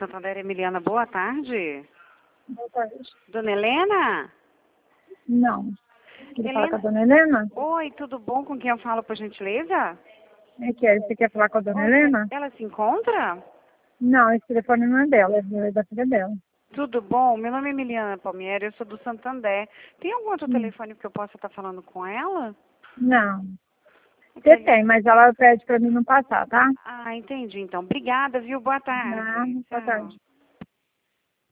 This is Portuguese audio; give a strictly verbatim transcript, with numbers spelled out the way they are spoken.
Santander, Emiliana, boa tarde. Boa tarde. Dona Helena? Não. Quer Helena? falar com a dona Helena? Oi, tudo bom? Com quem eu falo, por gentileza? É que é, você quer falar com a dona Oi, Helena? ela se encontra? Não, esse telefone não é dela, é da filha dela. Tudo bom? Meu nome é Emiliana Palmieri, eu sou do Santander. Tem algum outro Hum. telefone que eu possa estar falando com ela? Não. É que Você a- tem, mas ela pede pra mim não passar, tá? Ah, entendi então. Obrigada, viu? Boa tarde. Não, boa Tchau. tarde.